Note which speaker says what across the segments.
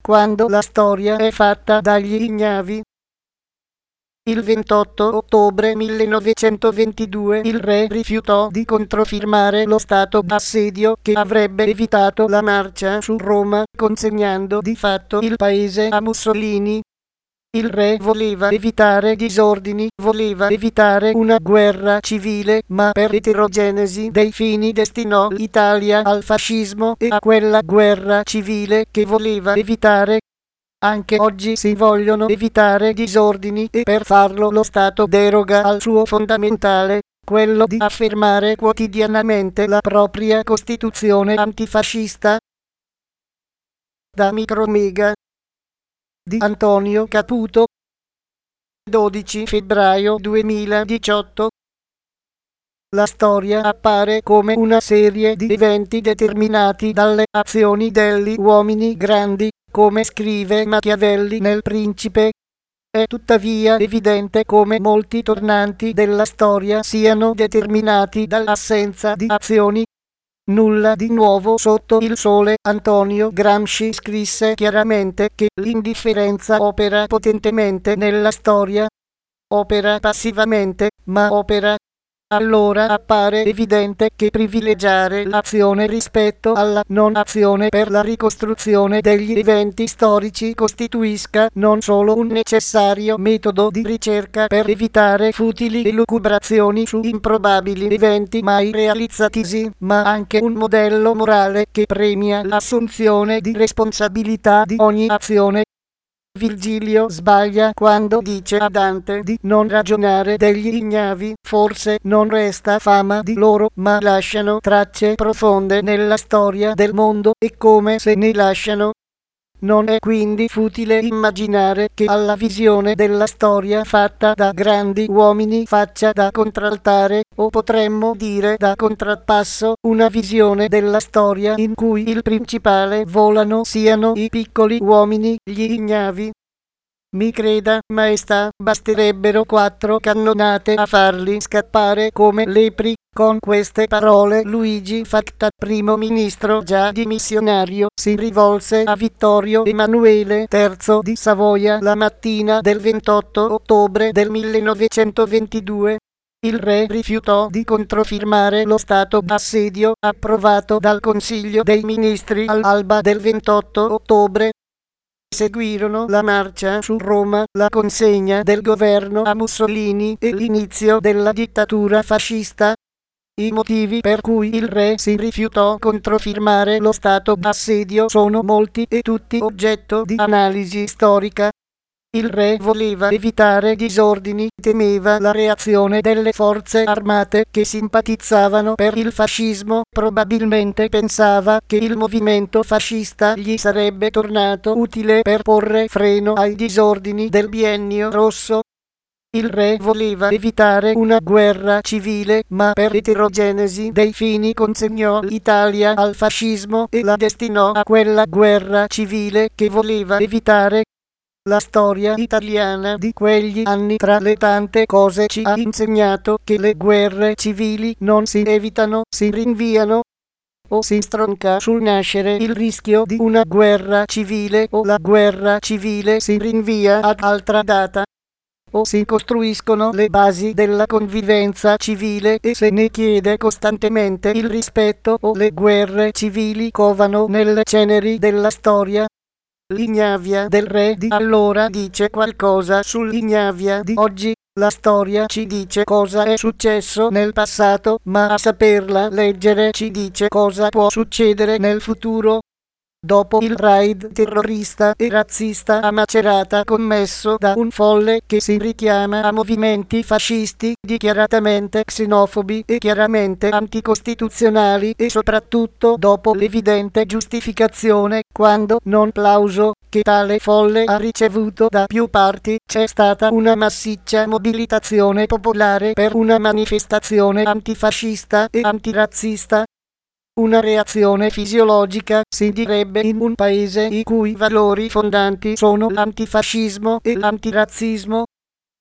Speaker 1: quando la storia è fatta dagli ignavi. Il 28 ottobre 1922 il re rifiutò di controfirmare lo stato d'assedio che avrebbe evitato la marcia su Roma, consegnando di fatto il paese a Mussolini. Il re voleva evitare disordini, voleva evitare una guerra civile, ma per eterogenesi dei fini destinò l'Italia al fascismo e a quella guerra civile che voleva evitare. Anche oggi si vogliono evitare disordini e per farlo lo Stato deroga al suo fondamentale, quello di affermare quotidianamente la propria Costituzione antifascista. Da Micromega di Antonio Caputo, 12 febbraio 2018. La storia appare come una serie di eventi determinati dalle azioni degli uomini grandi, come scrive Machiavelli nel Principe. È tuttavia evidente come molti tornanti della storia siano determinati dall'assenza di azioni. Nulla di nuovo sotto il sole. Antonio Gramsci scrisse chiaramente che l'indifferenza opera potentemente nella storia. Opera passivamente, ma opera. Allora appare evidente che privilegiare l'azione rispetto alla non azione per la ricostruzione degli eventi storici costituisca non solo un necessario metodo di ricerca per evitare futili elucubrazioni su improbabili eventi mai realizzatisi, ma anche un modello morale che premia l'assunzione di responsabilità di ogni azione. Virgilio sbaglia quando dice a Dante di non ragionare degli ignavi, forse non resta fama di loro, ma lasciano tracce profonde nella storia del mondo e come se ne lasciano. Non è quindi futile immaginare che alla visione della storia fatta da grandi uomini faccia da contraltare, o potremmo dire da contrappasso, una visione della storia in cui il principale volano siano i piccoli uomini, gli ignavi. Mi creda, maestà, basterebbero 4 cannonate a farli scappare come lepri. Con queste parole Luigi Facta, primo ministro già dimissionario, si rivolse a Vittorio Emanuele III di Savoia la mattina del 28 ottobre del 1922. Il re rifiutò di controfirmare lo stato d'assedio approvato dal Consiglio dei Ministri all'alba del 28 ottobre. Seguirono la marcia su Roma, la consegna del governo a Mussolini e l'inizio della dittatura fascista. I motivi per cui il re si rifiutò controfirmare lo stato d'assedio sono molti e tutti oggetto di analisi storica. Il re voleva evitare disordini, temeva la reazione delle forze armate che simpatizzavano per il fascismo, probabilmente pensava che il movimento fascista gli sarebbe tornato utile per porre freno ai disordini del Biennio Rosso. Il re voleva evitare una guerra civile, ma per eterogenesi dei fini consegnò l'Italia al fascismo e la destinò a quella guerra civile che voleva evitare. La storia italiana di quegli anni, tra le tante cose, ci ha insegnato che le guerre civili non si evitano, si rinviano. O si stronca sul nascere il rischio di una guerra civile, o la guerra civile si rinvia ad altra data. O si costruiscono le basi della convivenza civile e se ne chiede costantemente il rispetto, o le guerre civili covano nelle ceneri della storia. L'ignavia del re di allora dice qualcosa sull'ignavia di oggi. La storia ci dice cosa è successo nel passato, ma a saperla leggere ci dice cosa può succedere nel futuro. Dopo il raid terrorista e razzista a Macerata commesso da un folle che si richiama a movimenti fascisti dichiaratamente xenofobi e chiaramente anticostituzionali e soprattutto dopo l'evidente giustificazione, quando non plauso, che tale folle ha ricevuto da più parti, c'è stata una massiccia mobilitazione popolare per una manifestazione antifascista e antirazzista. Una reazione fisiologica, si direbbe in un paese i cui valori fondanti sono l'antifascismo e l'antirazzismo.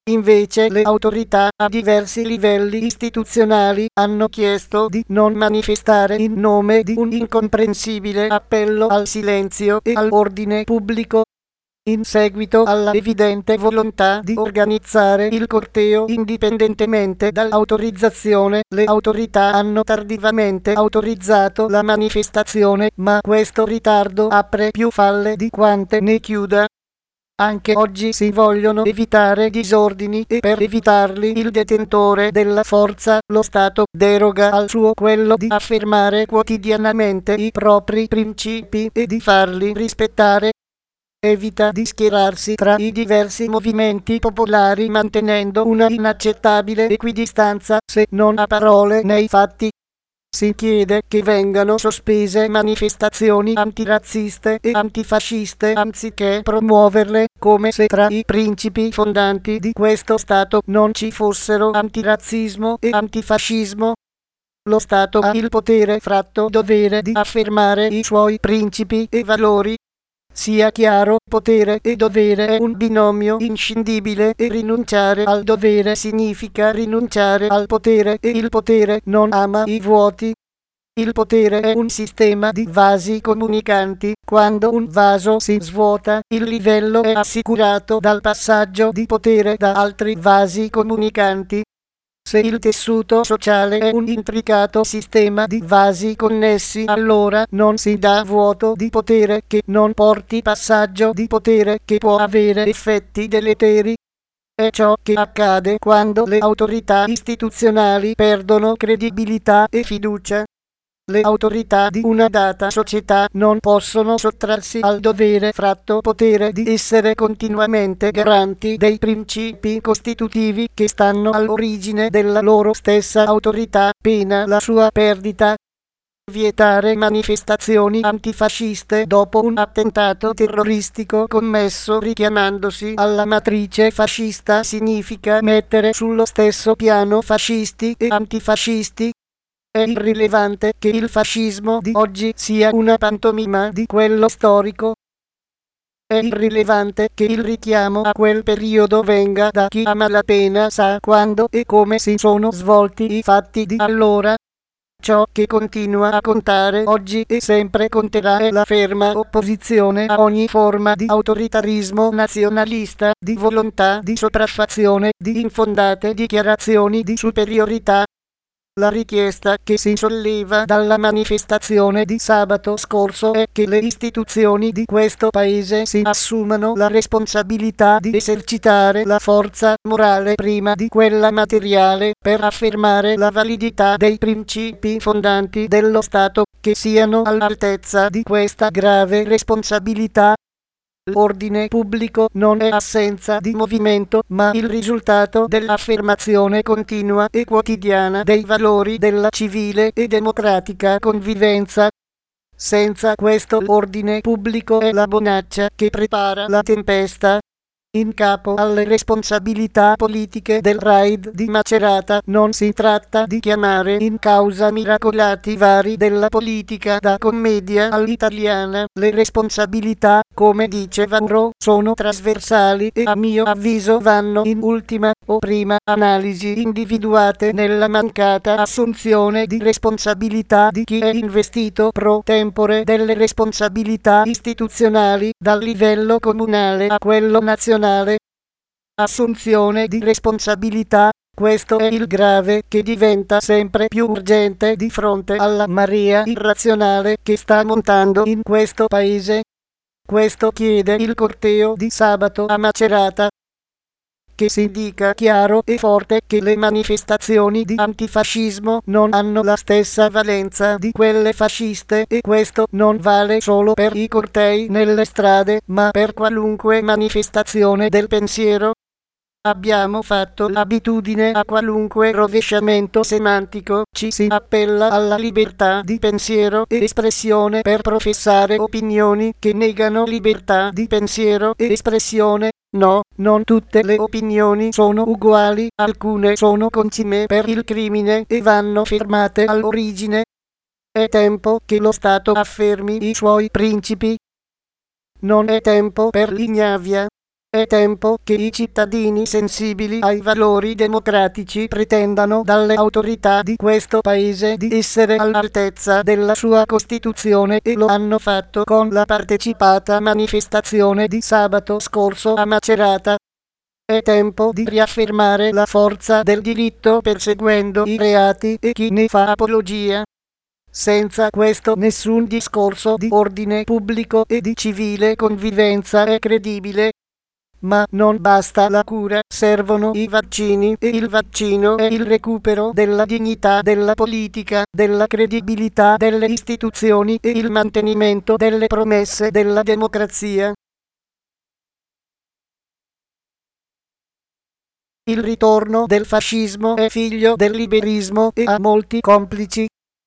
Speaker 1: Invece le autorità a diversi livelli istituzionali hanno chiesto di non manifestare in nome di un incomprensibile appello al silenzio e all'ordine pubblico. In seguito alla evidente volontà di organizzare il corteo indipendentemente dall'autorizzazione, le autorità hanno tardivamente autorizzato la manifestazione, ma questo ritardo apre più falle di quante ne chiuda. Anche oggi si vogliono evitare disordini e per evitarli il detentore della forza, lo Stato, deroga al suo quello di affermare quotidianamente i propri principi e di farli rispettare. Evita di schierarsi tra i diversi movimenti popolari mantenendo una inaccettabile equidistanza, se non a parole nei fatti. Si chiede che vengano sospese manifestazioni antirazziste e antifasciste anziché promuoverle, come se tra i principi fondanti di questo Stato non ci fossero antirazzismo e antifascismo. Lo Stato ha il potere fratto dovere di affermare i suoi principi e valori. Sia chiaro, potere e dovere è un binomio inscindibile e rinunciare al dovere significa rinunciare al potere e il potere non ama i vuoti. Il potere è un sistema di vasi comunicanti. Quando un vaso si svuota, il livello è assicurato dal passaggio di potere da altri vasi comunicanti. Se il tessuto sociale è un intricato sistema di vasi connessi, allora non si dà vuoto di potere che non porti passaggio di potere che può avere effetti deleteri. È ciò che accade quando le autorità istituzionali perdono credibilità e fiducia. Le autorità di una data società non possono sottrarsi al dovere fratto potere di essere continuamente garanti dei principi costitutivi che stanno all'origine della loro stessa autorità, pena la sua perdita. Vietare manifestazioni antifasciste dopo un attentato terroristico commesso richiamandosi alla matrice fascista significa mettere sullo stesso piano fascisti e antifascisti. È irrilevante che il fascismo di oggi sia una pantomima di quello storico. È irrilevante che il richiamo a quel periodo venga da chi a malapena sa quando e come si sono svolti i fatti di allora. Ciò che continua a contare oggi e sempre conterà è la ferma opposizione a ogni forma di autoritarismo nazionalista, di volontà di sopraffazione, di infondate dichiarazioni di superiorità. La richiesta che si solleva dalla manifestazione di sabato scorso è che le istituzioni di questo Paese si assumano la responsabilità di esercitare la forza morale prima di quella materiale per affermare la validità dei principi fondanti dello Stato, che siano all'altezza di questa grave responsabilità. L'ordine pubblico non è assenza di movimento, ma il risultato dell'affermazione continua e quotidiana dei valori della civile e democratica convivenza. Senza questo l'ordine pubblico è la bonaccia che prepara la tempesta. In capo alle responsabilità politiche del raid di Macerata non si tratta di chiamare in causa miracolati vari della politica da commedia all'italiana. Le responsabilità, come dice Van Roo, sono trasversali e a mio avviso vanno in ultima o prima analisi individuate nella mancata assunzione di responsabilità di chi è investito pro tempore delle responsabilità istituzionali dal livello comunale a quello nazionale. Assunzione di responsabilità. Questo è il grave che diventa sempre più urgente di fronte alla marea irrazionale che sta montando in questo Paese. Questo chiede il corteo di sabato a Macerata. Che si dica chiaro e forte che le manifestazioni di antifascismo non hanno la stessa valenza di quelle fasciste, e questo non vale solo per i cortei nelle strade, ma per qualunque manifestazione del pensiero. Abbiamo fatto l'abitudine a qualunque rovesciamento semantico ci si appella alla libertà di pensiero e espressione per professare opinioni che negano libertà di pensiero e espressione. No, non tutte le opinioni sono uguali, alcune sono concime per il crimine e vanno fermate all'origine. È tempo che lo Stato affermi i suoi principi. Non è tempo per l'ignavia. È tempo che i cittadini sensibili ai valori democratici pretendano dalle autorità di questo paese di essere all'altezza della sua Costituzione e lo hanno fatto con la partecipata manifestazione di sabato scorso a Macerata. È tempo di riaffermare la forza del diritto perseguendo i reati e chi ne fa apologia. Senza questo nessun discorso di ordine pubblico e di civile convivenza è credibile. Ma non basta la cura, servono i vaccini e il vaccino è il recupero della dignità della politica, della credibilità delle istituzioni e il mantenimento delle promesse della democrazia. Il ritorno del fascismo è figlio del liberismo e ha molti complici.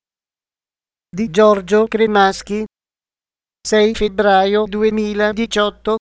Speaker 1: Di Giorgio Cremaschi, 6 febbraio 2018.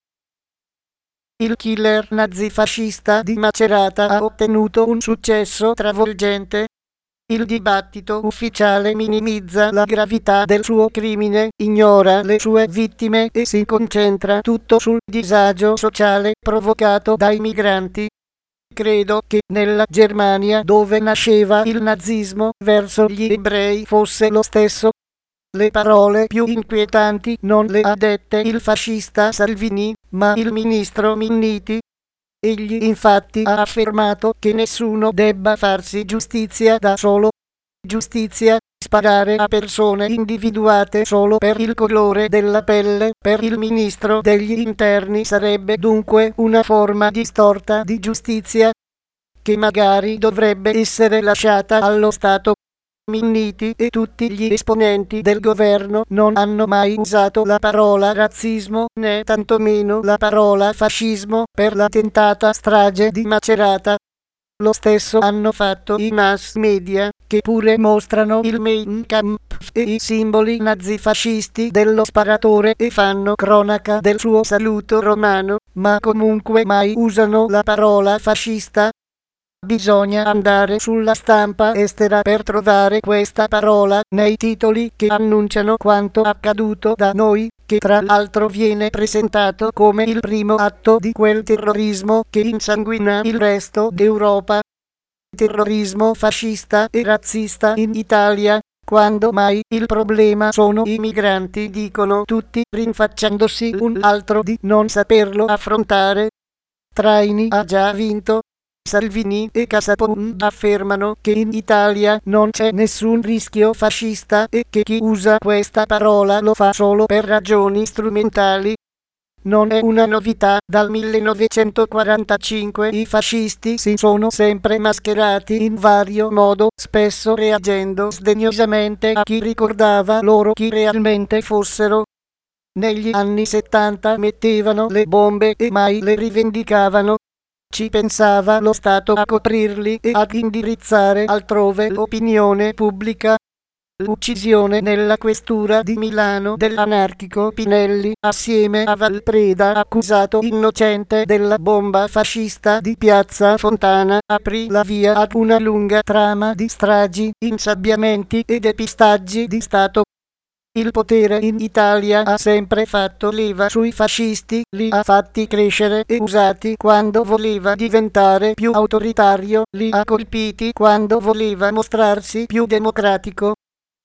Speaker 1: Il killer nazifascista di Macerata ha ottenuto un successo travolgente. Il dibattito ufficiale minimizza la gravità del suo crimine, ignora le sue vittime e si concentra tutto sul disagio sociale provocato dai migranti. Credo che nella Germania dove nasceva il nazismo verso gli ebrei fosse lo stesso. Le parole più inquietanti non le ha dette il fascista Salvini, ma il ministro Minniti. Egli infatti ha affermato che nessuno debba farsi giustizia da solo. Giustizia, sparare a persone individuate solo per il colore della pelle, per il ministro degli interni sarebbe dunque una forma distorta di giustizia, che magari dovrebbe essere lasciata allo Stato. Minniti e tutti gli esponenti del governo non hanno mai usato la parola razzismo né tantomeno la parola fascismo per la tentata strage di Macerata. Lo stesso hanno fatto i mass media, che pure mostrano il Mein Kampf e i simboli nazifascisti dello sparatore e fanno cronaca del suo saluto romano, ma comunque mai usano la parola fascista. Bisogna andare sulla stampa estera per trovare questa parola nei titoli che annunciano quanto accaduto da noi, che tra l'altro viene presentato come il primo atto di quel terrorismo che insanguina il resto d'Europa. Terrorismo fascista e razzista in Italia, quando mai il problema sono i migranti, dicono tutti rinfacciandosi un altro di non saperlo affrontare. Traini ha già vinto. Salvini e Casapon affermano che in Italia non c'è nessun rischio fascista e che chi usa questa parola lo fa solo per ragioni strumentali. Non è una novità, dal 1945 i fascisti si sono sempre mascherati in vario modo, spesso reagendo sdegnosamente a chi ricordava loro chi realmente fossero. Negli anni 70 mettevano le bombe e mai le rivendicavano. Ci pensava lo Stato a coprirli e ad indirizzare altrove l'opinione pubblica. L'uccisione nella questura di Milano dell'anarchico Pinelli, assieme a Valpreda accusato innocente della bomba fascista di Piazza Fontana, aprì la via ad una lunga trama di stragi, insabbiamenti e depistaggi di Stato. Il potere in Italia ha sempre fatto leva sui fascisti, li ha fatti crescere e usati quando voleva diventare più autoritario, li ha colpiti quando voleva mostrarsi più democratico.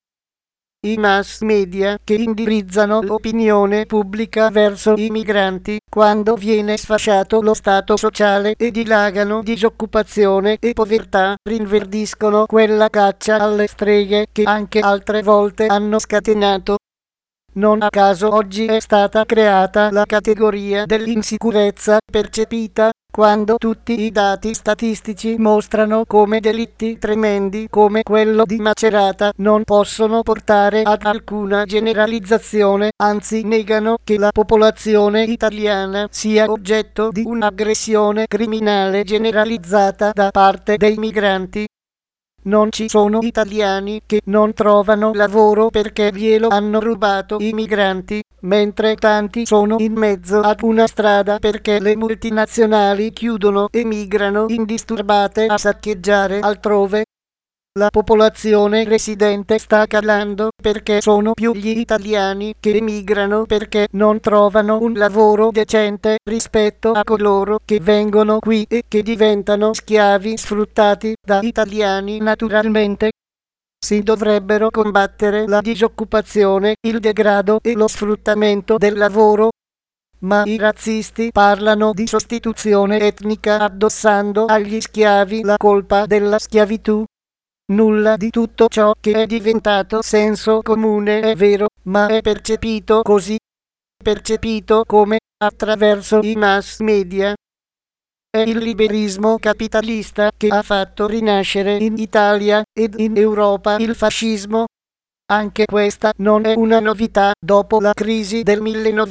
Speaker 1: I mass media che indirizzano l'opinione pubblica verso i migranti quando viene sfasciato lo stato sociale e dilagano disoccupazione e povertà, rinverdiscono quella caccia alle streghe che anche altre volte hanno scatenato. Non a caso oggi è stata creata la categoria dell'insicurezza percepita, quando tutti i dati statistici mostrano come delitti tremendi come quello di Macerata non possono portare ad alcuna generalizzazione, anzi negano che la popolazione italiana sia oggetto di un'aggressione criminale generalizzata da parte dei migranti. Non ci sono italiani che non trovano lavoro perché glielo hanno rubato i migranti, mentre tanti sono in mezzo ad una strada perché le multinazionali chiudono e migrano indisturbate a saccheggiare altrove. La popolazione residente sta calando perché sono più gli italiani che emigrano perché non trovano un lavoro decente rispetto a coloro che vengono qui e che diventano schiavi sfruttati da italiani naturalmente. Si dovrebbero combattere la disoccupazione, il degrado e lo sfruttamento del lavoro. Ma i razzisti parlano di sostituzione etnica addossando agli schiavi la colpa della schiavitù. Nulla di tutto ciò che è diventato senso comune è vero, ma è percepito così. Percepito come, attraverso i mass media. È il liberismo capitalista che ha fatto rinascere in Italia ed in Europa il fascismo. Anche questa non è una novità. Dopo la crisi del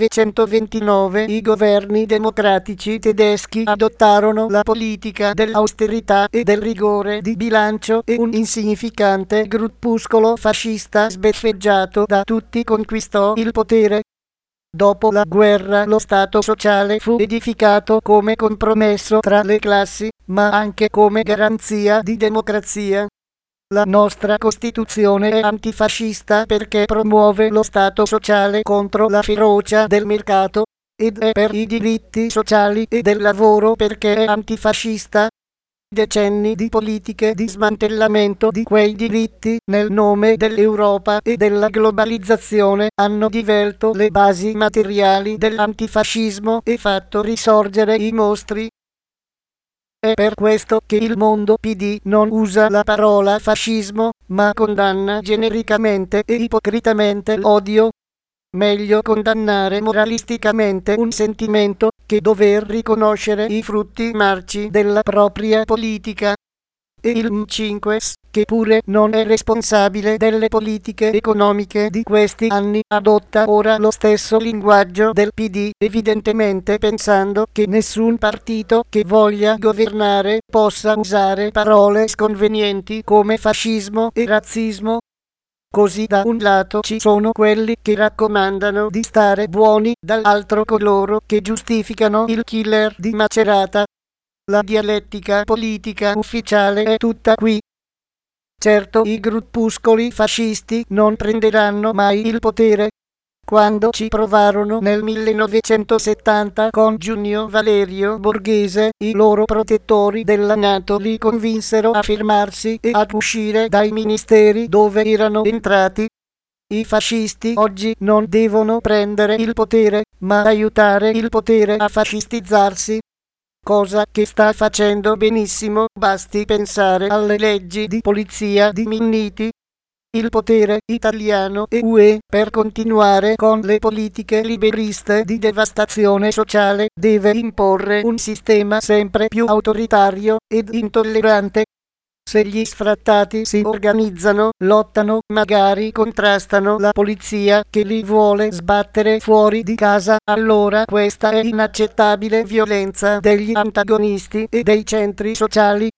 Speaker 1: 1929 i governi democratici tedeschi adottarono la politica dell'austerità e del rigore di bilancio e un insignificante gruppuscolo fascista sbeffeggiato da tutti conquistò il potere. Dopo la guerra lo Stato sociale fu edificato come compromesso tra le classi, ma anche come garanzia di democrazia. La nostra Costituzione è antifascista perché promuove lo Stato sociale contro la ferocia del mercato, ed è per i diritti sociali e del lavoro perché è antifascista. Decenni di politiche di smantellamento di quei diritti nel nome dell'Europa e della globalizzazione hanno divelto le basi materiali dell'antifascismo e fatto risorgere i mostri. È per questo che il mondo PD non usa la parola fascismo, ma condanna genericamente e ipocritamente l'odio. Meglio condannare moralisticamente un sentimento che dover riconoscere i frutti marci della propria politica. E il M5, che pure non è responsabile delle politiche economiche di questi anni, adotta ora lo stesso linguaggio del PD, evidentemente pensando che nessun partito che voglia governare possa usare parole sconvenienti come fascismo e razzismo. Così da un lato ci sono quelli che raccomandano di stare buoni, dall'altro coloro che giustificano il killer di Macerata. La dialettica politica ufficiale è tutta qui. Certo i gruppuscoli fascisti non prenderanno mai il potere. Quando ci provarono nel 1970 con Giunio Valerio Borghese, i loro protettori della NATO li convinsero a fermarsi e ad uscire dai ministeri dove erano entrati. I fascisti oggi non devono prendere il potere, ma aiutare il potere a fascistizzarsi. Cosa che sta facendo benissimo, basti pensare alle leggi di polizia di Minniti. Il potere italiano e UE, per continuare con le politiche liberiste di devastazione sociale, deve imporre un sistema sempre più autoritario ed intollerante. Se gli sfrattati si organizzano, lottano, magari contrastano la polizia che li vuole sbattere fuori di casa, allora questa è inaccettabile violenza degli antagonisti e dei centri sociali.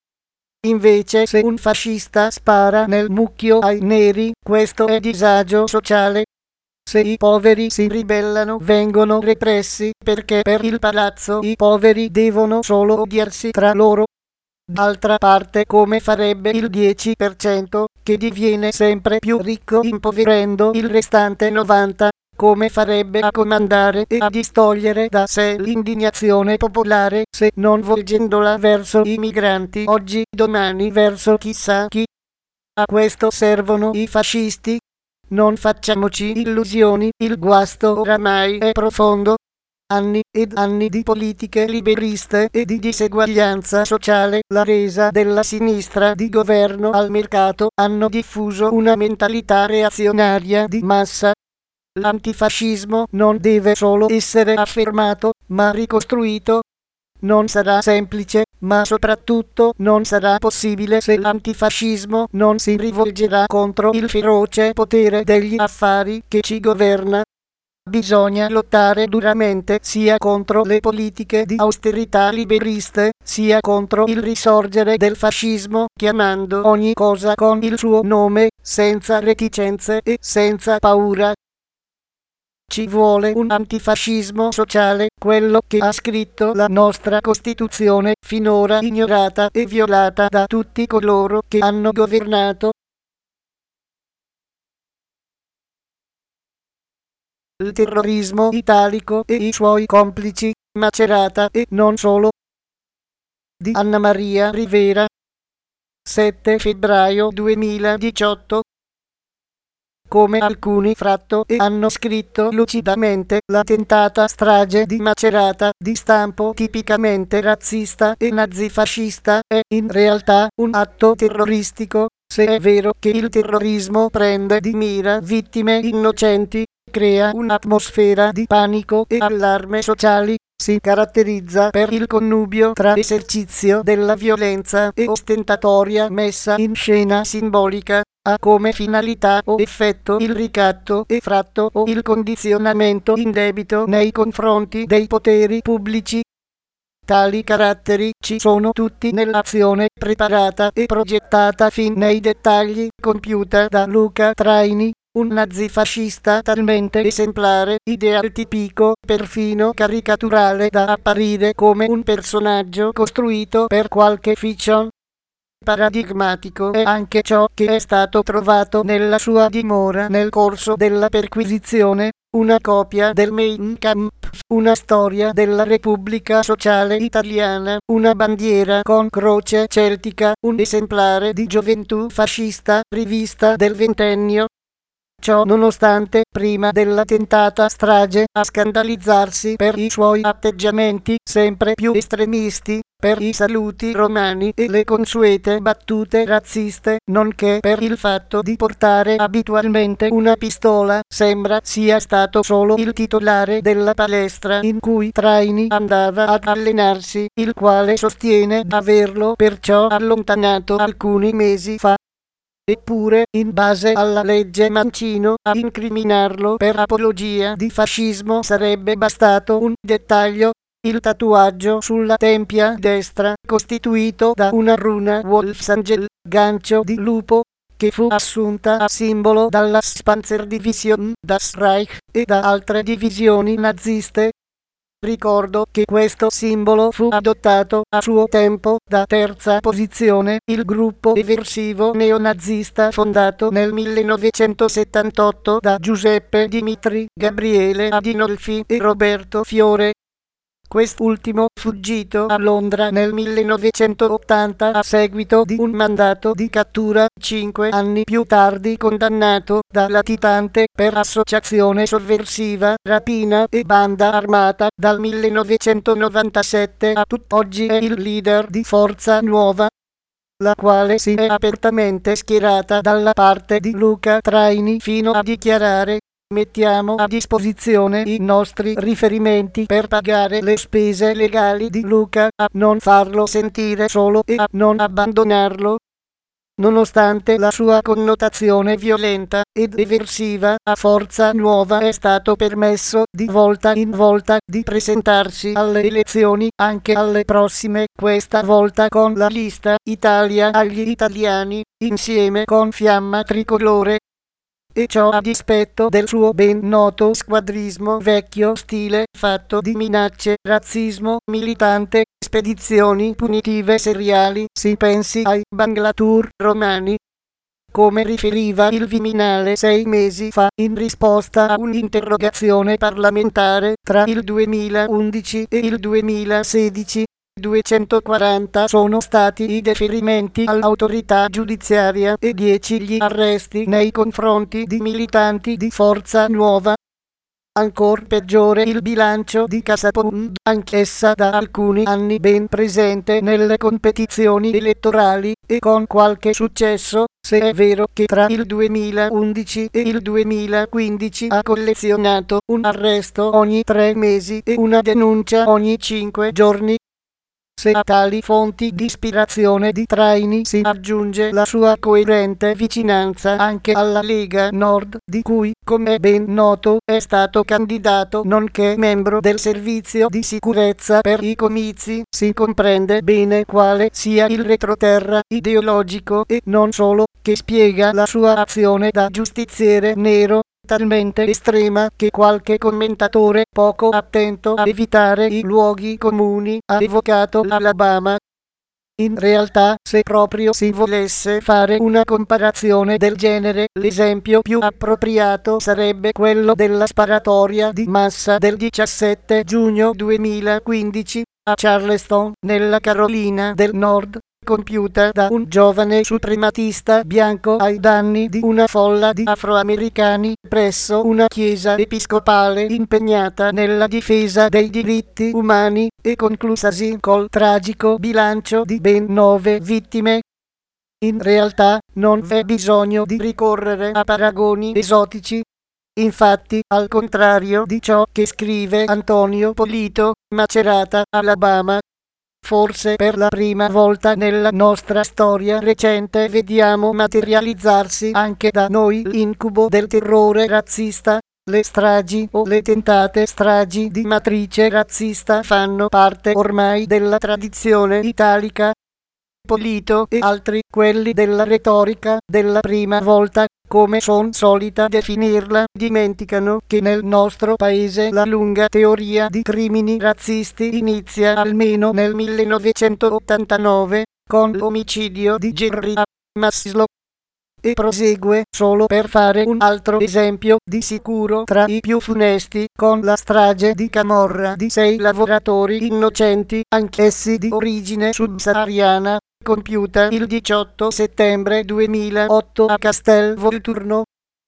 Speaker 1: Invece se un fascista spara nel mucchio ai neri, questo è disagio sociale. Se i poveri si ribellano vengono repressi perché per il palazzo i poveri devono solo odiarsi tra loro. D'altra parte come farebbe il 10% che diviene sempre più ricco impoverendo il restante 90%? Come farebbe a comandare e a distogliere da sé l'indignazione popolare se non volgendola verso i migranti oggi, domani verso chissà chi? A questo servono i fascisti? Non facciamoci illusioni, il guasto oramai è profondo. Anni ed anni di politiche liberiste e di diseguaglianza sociale, la resa della sinistra di governo al mercato, hanno diffuso una mentalità reazionaria di massa. L'antifascismo non deve solo essere affermato, ma ricostruito. Non sarà semplice, ma soprattutto non sarà possibile se l'antifascismo non si rivolgerà contro il feroce potere degli affari che ci governa. Bisogna lottare duramente sia contro le politiche di austerità liberiste, sia contro il risorgere del fascismo, chiamando ogni cosa con il suo nome, senza reticenze e senza paura. ci vuole un antifascismo sociale, quello che ha scritto la nostra Costituzione, finora ignorata e violata da tutti coloro che hanno governato. Il terrorismo italico e i suoi complici, Macerata e non solo. Di Anna Maria Rivera, 7 febbraio 2018. Come alcuni fratto e hanno scritto lucidamente, la tentata strage di Macerata, di stampo tipicamente razzista e nazifascista, è in realtà un atto terroristico, se è vero che il terrorismo prende di mira vittime innocenti, crea un'atmosfera di panico e allarme sociali, si caratterizza per il connubio tra esercizio della violenza e ostentatoria messa in scena simbolica, ha come finalità o effetto il ricatto e fratto o il condizionamento indebito nei confronti dei poteri pubblici. Tali caratteri ci sono tutti nell'azione preparata e progettata fin nei dettagli, compiuta da Luca Traini, un nazifascista talmente esemplare, idealtipico, perfino caricaturale da apparire come un personaggio costruito per qualche fiction. Paradigmatico è anche ciò che è stato trovato nella sua dimora nel corso della perquisizione, una copia del Mein Kampf, una storia della Repubblica Sociale Italiana, una bandiera con croce celtica, un esemplare di Gioventù Fascista, rivista del ventennio. Ciò nonostante, prima della tentata strage, a scandalizzarsi per i suoi atteggiamenti sempre più estremisti, per i saluti romani e le consuete battute razziste, nonché per il fatto di portare abitualmente una pistola, sembra sia stato solo il titolare della palestra in cui Traini andava ad allenarsi, il quale sostiene d'averlo perciò allontanato alcuni mesi fa. Eppure, in base alla legge Mancino, a incriminarlo per apologia di fascismo sarebbe bastato un dettaglio: il tatuaggio sulla tempia destra, costituito da una runa Wolfsangel, gancio di lupo, che fu assunta a simbolo dalla Panzerdivision, das Reich e da altre divisioni naziste. Ricordo che questo simbolo fu adottato a suo tempo da Terza Posizione, il gruppo eversivo neonazista fondato nel 1978 da Giuseppe Dimitri, Gabriele Adinolfi e Roberto Fiore. Quest'ultimo, fuggito a Londra nel 1980 a seguito di un mandato di cattura, 5 anni più tardi condannato da latitante per associazione sovversiva, rapina e banda armata, dal 1997 a tutt'oggi è il leader di Forza Nuova, la quale si è apertamente schierata dalla parte di Luca Traini fino a dichiarare: mettiamo a disposizione i nostri riferimenti per pagare le spese legali di Luca, a non farlo sentire solo e a non abbandonarlo. Nonostante la sua connotazione violenta ed eversiva, a Forza Nuova è stato permesso di volta in volta di presentarsi alle elezioni, anche alle prossime, questa volta con la lista Italia agli italiani, insieme con Fiamma Tricolore. E ciò a dispetto del suo ben noto squadrismo vecchio stile, fatto di minacce, razzismo militante, spedizioni punitive seriali, si pensi ai Banglatur romani. Come riferiva il Viminale 6 mesi fa in risposta a un'interrogazione parlamentare, tra il 2011 e il 2016, 240 sono stati i deferimenti all'autorità giudiziaria e 10 gli arresti nei confronti di militanti di Forza Nuova. Ancor peggiore il bilancio di Casapund, anch'essa da alcuni anni ben presente nelle competizioni elettorali, e con qualche successo, se è vero che tra il 2011 e il 2015 ha collezionato un arresto ogni 3 mesi e una denuncia ogni 5 giorni. Se a tali fonti di ispirazione di Traini si aggiunge la sua coerente vicinanza anche alla Lega Nord, di cui, come è ben noto, è stato candidato nonché membro del servizio di sicurezza per i comizi, si comprende bene quale sia il retroterra ideologico e non solo, che spiega la sua azione da giustiziere nero. talmente estrema che qualche commentatore poco attento a evitare i luoghi comuni ha evocato l'Alabama. In realtà, se proprio si volesse fare una comparazione del genere, l'esempio più appropriato sarebbe quello della sparatoria di massa del 17 giugno 2015 a Charleston, nella Carolina del Nord, compiuta da un giovane suprematista bianco ai danni di una folla di afroamericani presso una chiesa episcopale impegnata nella difesa dei diritti umani e conclusasi col tragico bilancio di ben 9 vittime. In realtà non v'è bisogno di ricorrere a paragoni esotici. Infatti, al contrario di ciò che scrive Antonio Polito, Macerata, Alabama, forse per la prima volta nella nostra storia recente vediamo materializzarsi anche da noi l'incubo del terrore razzista. Le stragi o le tentate stragi di matrice razzista fanno parte ormai della tradizione italica. Polito e altri, quelli della retorica della prima volta, come son solita definirla, dimenticano che nel nostro paese la lunga teoria di crimini razzisti inizia almeno nel 1989, con l'omicidio di Jerry Maslow, e prosegue, solo per fare un altro esempio di sicuro tra i più funesti, con la strage di Camorra di 6 lavoratori innocenti, anch'essi di origine subsahariana, compiuta il 18 settembre 2008 a Castel Volturno.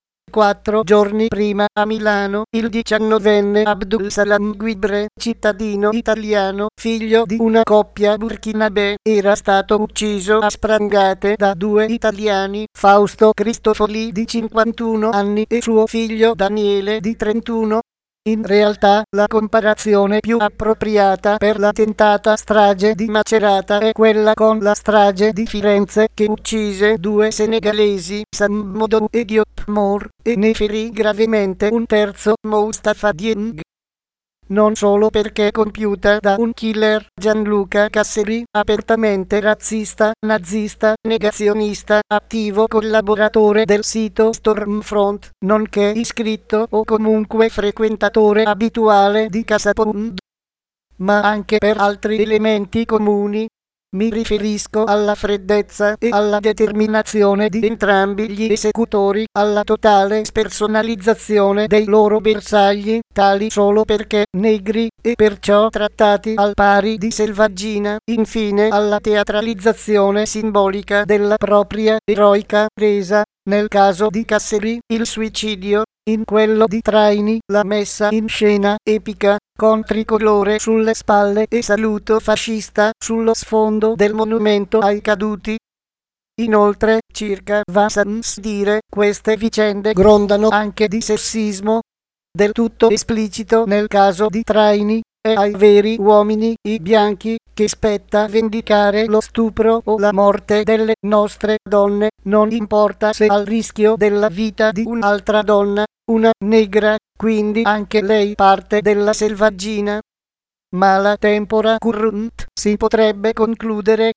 Speaker 1: 4 giorni prima, a Milano, il 19enne Abdul Salam Guibre, cittadino italiano, figlio di una coppia burkinabè, era stato ucciso a sprangate da 2 italiani, Fausto Cristofoli di 51 anni e suo figlio Daniele di 31. In realtà, la comparazione più appropriata per la tentata strage di Macerata è quella con la strage di Firenze, che uccise 2 senegalesi, Sam Modou e Diop Moore, e ne ferì gravemente un terzo, Moustapha Dieng. Non solo perché compiuta da un killer, Gianluca Casseri, apertamente razzista, nazista, negazionista, attivo collaboratore del sito Stormfront, nonché iscritto o comunque frequentatore abituale di Casapund, ma anche per altri elementi comuni. Mi riferisco alla freddezza e alla determinazione di entrambi gli esecutori, alla totale spersonalizzazione dei loro bersagli, tali solo perché negri e perciò trattati al pari di selvaggina, infine alla teatralizzazione simbolica della propria eroica resa, nel caso di Casseri, il suicidio, in quello di Traini, la messa in scena epica, con tricolore sulle spalle e saluto fascista sullo sfondo del monumento ai caduti. Inoltre, circa Vassans dire, queste vicende grondano anche di sessismo, del tutto esplicito nel caso di Traini. È ai veri uomini, i bianchi, che spetta vendicare lo stupro o la morte delle nostre donne, non importa se al rischio della vita di un'altra donna, una negra, quindi anche lei parte della selvaggina. Mala tempora currunt, si potrebbe concludere.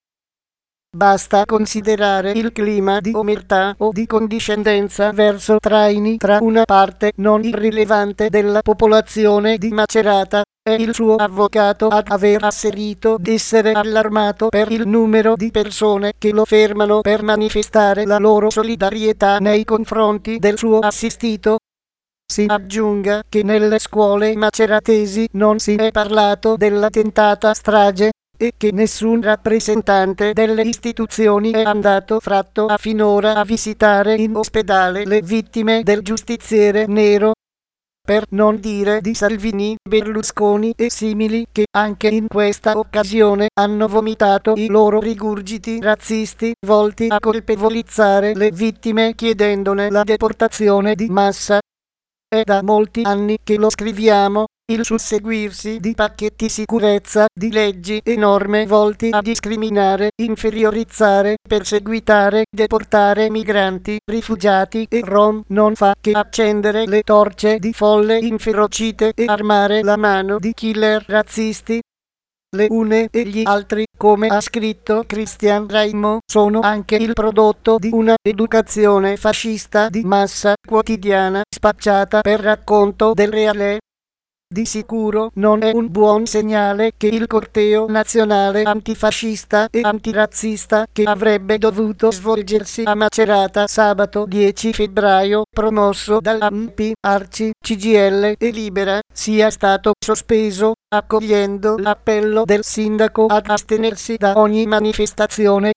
Speaker 1: Basta considerare il clima di omertà o di condiscendenza verso Traini tra una parte non irrilevante della popolazione di Macerata e il suo avvocato ad aver asserito d'essere allarmato per il numero di persone che lo fermano per manifestare la loro solidarietà nei confronti del suo assistito. Si aggiunga che nelle scuole maceratesi non si è parlato della tentata strage e che nessun rappresentante delle istituzioni è andato fratto a finora a visitare in ospedale le vittime del giustiziere nero. Per non dire di Salvini, Berlusconi e simili, che anche in questa occasione hanno vomitato i loro rigurgiti razzisti volti a colpevolizzare le vittime chiedendone la deportazione di massa. È da molti anni che lo scriviamo, il susseguirsi di pacchetti sicurezza, di leggi e norme volti a discriminare, inferiorizzare, perseguitare, deportare migranti, rifugiati e rom non fa che accendere le torce di folle inferocite e armare la mano di killer razzisti. Le une e gli altri, come ha scritto Christian Raimo, sono anche il prodotto di una educazione fascista di massa quotidiana spacciata per racconto del reale. Di sicuro non è un buon segnale che il corteo nazionale antifascista e antirazzista che avrebbe dovuto svolgersi a Macerata sabato 10 febbraio, promosso dall'ANPI, ARCI, CGIL e Libera, sia stato sospeso, accogliendo l'appello del sindaco ad astenersi da ogni manifestazione